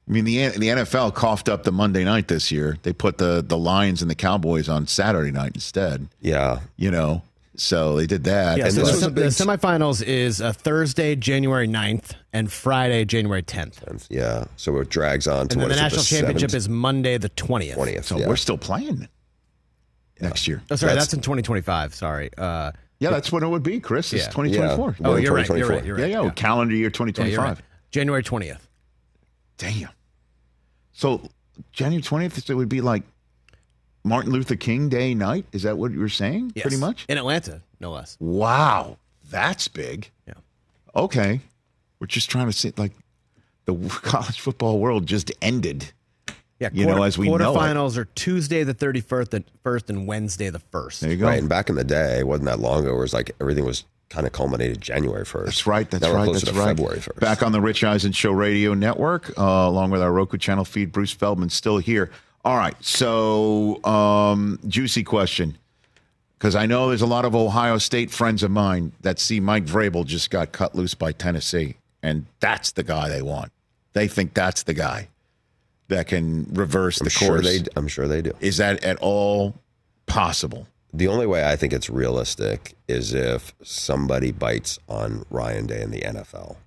I mean, the NFL coughed up the Monday night this year. They put the Lions and the Cowboys on Saturday night instead. Yeah. So they did that. Yeah, and so the semifinals is Thursday, January 9th, and Friday, January 10th. Yeah, so it drags on to and then the national championship is Monday, the 20th. So we're still playing next year. Oh, sorry, that's in 2025. Sorry. Yeah, that's what it would be, Chris. It's 2024. Oh, you're right. You're right. Yeah, calendar year 2025. Yeah, right. January 20th. Damn. So January 20th, it would be like Martin Luther King Day night? Is that what you were saying? Yes. Pretty much? In Atlanta, no less. Wow. That's big. Yeah. Okay. We're just trying to see, like, the college football world just ended. Yeah, as we know it. Quarterfinals are Tuesday the 31st and Wednesday the 1st. There you go. Right, and back in the day, it wasn't that long ago, where it was like everything was kind of culminated January 1st. That's right. Now we're closer to February 1st. Back on the Rich Eisen Show Radio Network, along with our Roku channel feed. Bruce Feldman still here. All right. So, juicy question, because I know there's a lot of Ohio State friends of mine that see Mike Vrabel just got cut loose by Tennessee, and that's the guy they want. They think that's the guy that can reverse the course. I'm sure they do. Is that at all possible? The only way I think it's realistic is if somebody bites on Ryan Day in the NFL.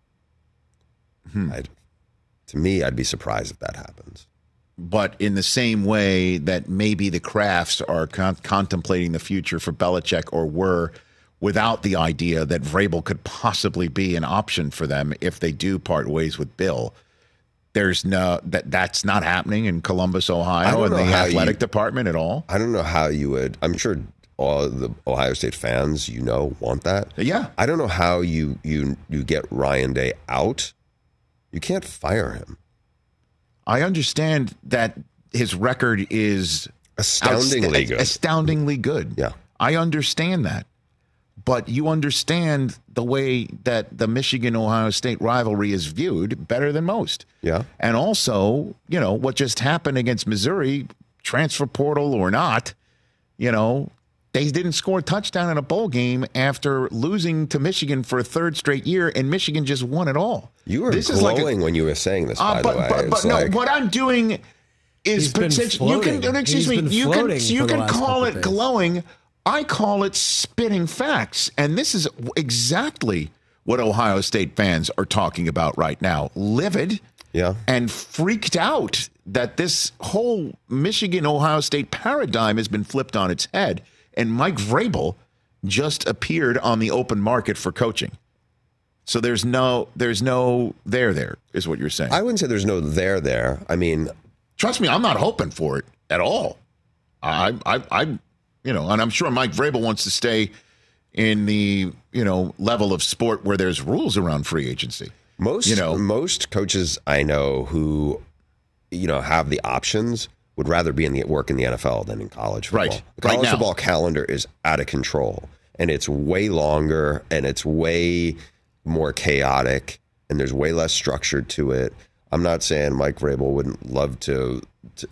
To me, I'd be surprised if that happens. But in the same way that maybe the Crafts are contemplating the future for Belichick, or were, without the idea that Vrabel could possibly be an option for them if they do part ways with Bill. There's that's not happening in Columbus, Ohio, in the athletic department at all. I don't know how you would. I'm sure all the Ohio State fans, want that. Yeah. I don't know how you get Ryan Day out. You can't fire him. I understand that his record is astoundingly good. Astoundingly good. Yeah. I understand that. But you understand the way that the Michigan-Ohio State rivalry is viewed better than most. Yeah. And also, what just happened against Missouri, transfer portal or not, they didn't score a touchdown in a bowl game after losing to Michigan for a third straight year, and Michigan just won it all. You were glowing when you were saying this, by the way. But no, what I'm doing is potential. You can call it glowing. I call it spitting facts. And this is exactly what Ohio State fans are talking about right now. Livid and freaked out that this whole Michigan-Ohio State paradigm has been flipped on its head. And Mike Vrabel just appeared on the open market for coaching. So there's no there is what you're saying. I wouldn't say there's no there. I mean, trust me, I'm not hoping for it at all. And I'm sure Mike Vrabel wants to stay in the, level of sport where there's rules around free agency. Most coaches I know who, have the options would rather be work in the NFL than in college football. Right. The college football calendar is out of control, and it's way longer, and it's way more chaotic, and there's way less structure to it. I'm not saying Mike Vrabel wouldn't love to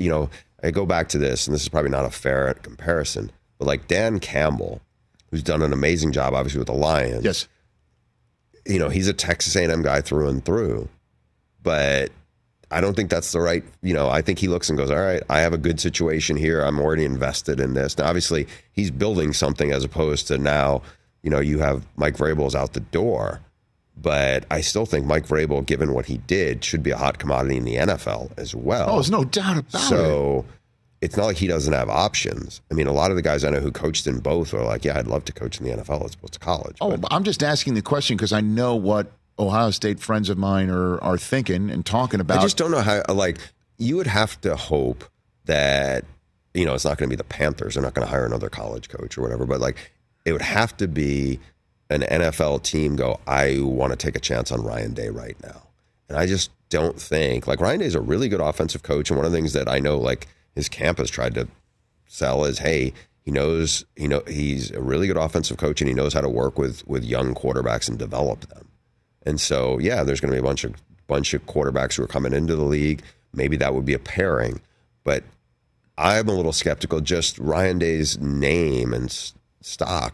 I go back to this, and this is probably not a fair comparison, but like Dan Campbell, who's done an amazing job, obviously, with the Lions. Yes. He's a Texas A&M guy through and through, but I don't think that's the right, I think he looks and goes, all right, I have a good situation here. I'm already invested in this. Now, obviously, he's building something as opposed to now, you have Mike Vrabel's out the door. But I still think Mike Vrabel, given what he did, should be a hot commodity in the NFL as well. Oh, there's no doubt about it. So it's not like he doesn't have options. I mean, a lot of the guys I know who coached in both are like, yeah, I'd love to coach in the NFL as opposed to college. Oh, but I'm just asking the question because I know what Ohio State friends of mine are thinking and talking about. I just don't know how, you would have to hope that, it's not going to be the Panthers. They're not going to hire another college coach or whatever. But, it would have to be an NFL team go, I want to take a chance on Ryan Day right now. And I just don't think, Ryan Day is a really good offensive coach. And one of the things that I know, his camp has tried to sell is, hey, he's a really good offensive coach and he knows how to work with young quarterbacks and develop them. And so, yeah, there's going to be a bunch of quarterbacks who are coming into the league. Maybe that would be a pairing. But I'm a little skeptical. Just Ryan Day's name and stock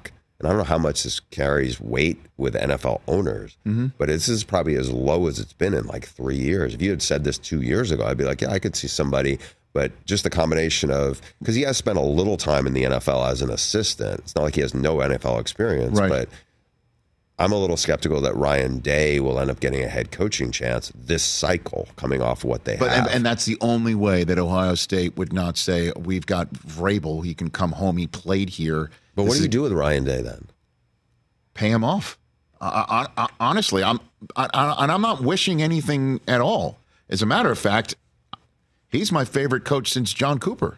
and I don't know how much this carries weight with NFL owners, but this is probably as low as it's been in like 3 years. If you had said this 2 years ago, I'd be like, yeah, I could see somebody. But just the combination of, because he has spent a little time in the NFL as an assistant. It's not like he has no NFL experience, but I'm a little skeptical that Ryan Day will end up getting a head coaching chance this cycle coming off what they have. And that's the only way that Ohio State would not say, we've got Vrabel, he can come home, he played here. But what do you do with Ryan Day then? Pay him off. Honestly, I'm not wishing anything at all. As a matter of fact, he's my favorite coach since John Cooper.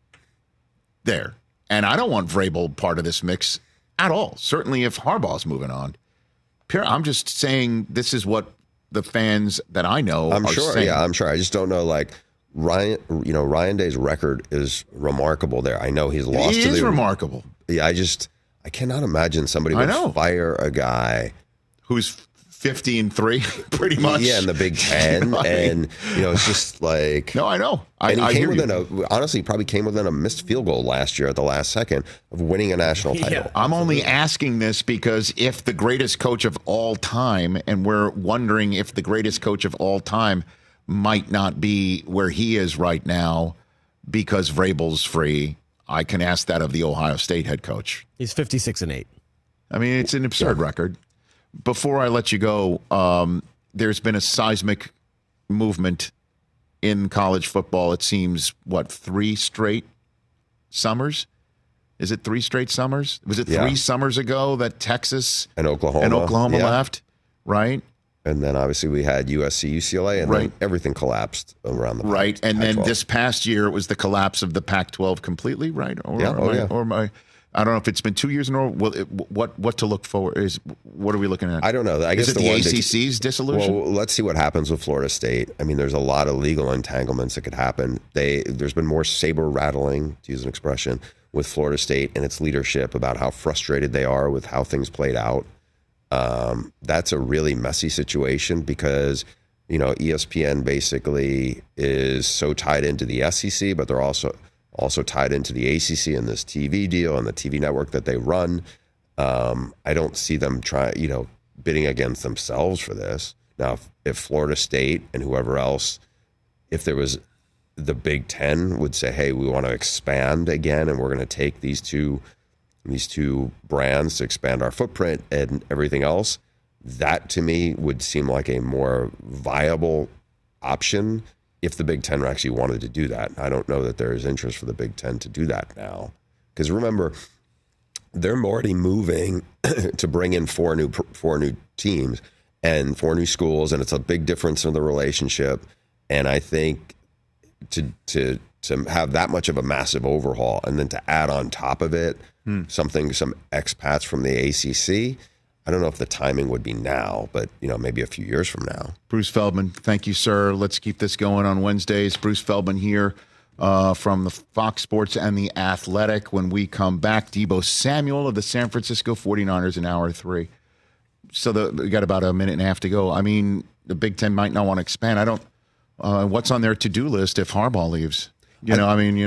There. And I don't want Vrabel part of this mix at all. Certainly if Harbaugh's moving on. I'm just saying this is what the fans that I know are saying. Yeah, I'm sure. I just don't know, like, Ryan Day's record is remarkable there. I know he's lost. He is remarkable. Yeah, I cannot imagine somebody would fire a guy who's 50-3, pretty much. Yeah, in the Big Ten, and it's just like. No, I know. And he came within honestly, probably came within a missed field goal last year at the last second of winning a national title. Yeah, I'm only asking this because if the greatest coach of all time, and we're wondering if the greatest coach of all time might not be where he is right now because Vrabel's free, I can ask that of the Ohio State head coach. He's 56-8. I mean, it's an absurd record. Before I let you go, there's been a seismic movement in college football. It seems, 3 straight summers? Is it 3 straight summers? Was it 3 summers ago that Texas and Oklahoma left, right? And then obviously we had USC, UCLA, and then everything collapsed around the Pac-12. And then Pac-12. this past year it was the collapse of the Pac-12 completely, right? I don't know if it's been 2 years in a row. What to look for is, what are we looking at? I don't know. I guess is it the ACC's dissolution? Well, let's see what happens with Florida State. I mean, there's a lot of legal entanglements that could happen. There's been more saber rattling, to use an expression, with Florida State and its leadership about how frustrated they are with how things played out. That's a really messy situation because, ESPN basically is so tied into the SEC, but they're also tied into the ACC and this TV deal and the TV network that they run. I don't see them bidding against themselves for this. Now, if Florida State and whoever else, if there was the Big Ten would say, hey, we want to expand again and we're going to take these two brands to expand our footprint and everything else, that to me would seem like a more viable option if the Big Ten actually wanted to do that. I don't know that there is interest for the Big Ten to do that now. Because remember, they're already moving to bring in four new teams and 4 new schools, and it's a big difference in the relationship. And I think to have that much of a massive overhaul and then to add on top of it some expats from the ACC, I don't know if the timing would be now, but maybe a few years from now. Bruce Feldman, thank you, sir. Let's keep this going on Wednesdays. Bruce Feldman here from the Fox Sports and the Athletic. When we come back, Deebo Samuel of the San Francisco 49ers in hour 3. So we got about a minute and a half to go. I mean, the Big Ten might not want to expand. I don't. What's on their to-do list if Harbaugh leaves? There's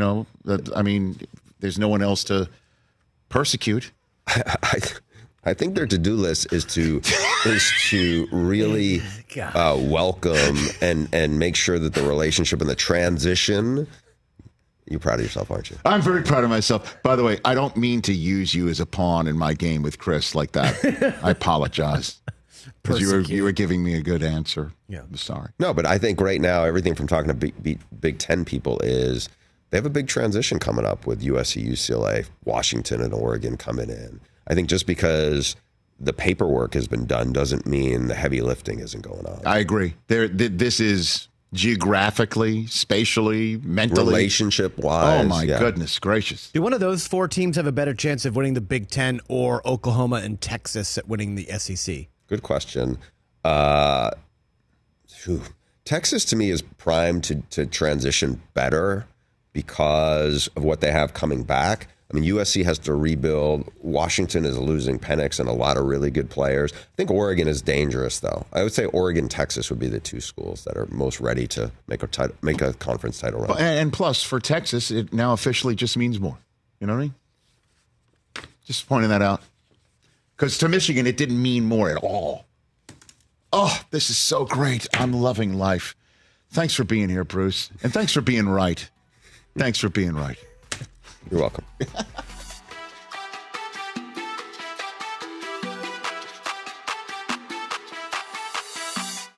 no one else to persecute. I think their to-do list is to really welcome and make sure that the relationship and the transition. You're proud of yourself, aren't you? I'm very proud of myself. By the way, I don't mean to use you as a pawn in my game with Chris like that. I apologize. Because you were giving me a good answer. Yeah, I'm sorry. No, but I think right now everything from talking to Big Ten people is they have a big transition coming up with USC, UCLA, Washington, and Oregon coming in. I think just because the paperwork has been done doesn't mean the heavy lifting isn't going on. I agree. This is geographically, spatially, mentally, relationship-wise. Oh my goodness gracious! Do one of those 4 teams have a better chance of winning the Big Ten, or Oklahoma and Texas at winning the SEC? Good question. Texas to me is primed to transition better because of what they have coming back. I mean, USC has to rebuild. Washington is losing Penix and a lot of really good players. I think Oregon is dangerous, though. I would say Oregon, Texas would be the 2 schools that are most ready to make a conference title run. And plus, for Texas, it now officially just means more. You know what I mean? Just pointing that out. Because to Michigan, it didn't mean more at all. Oh, this is so great. I'm loving life. Thanks for being here, Bruce. And thanks for being right. Thanks for being right. You're welcome.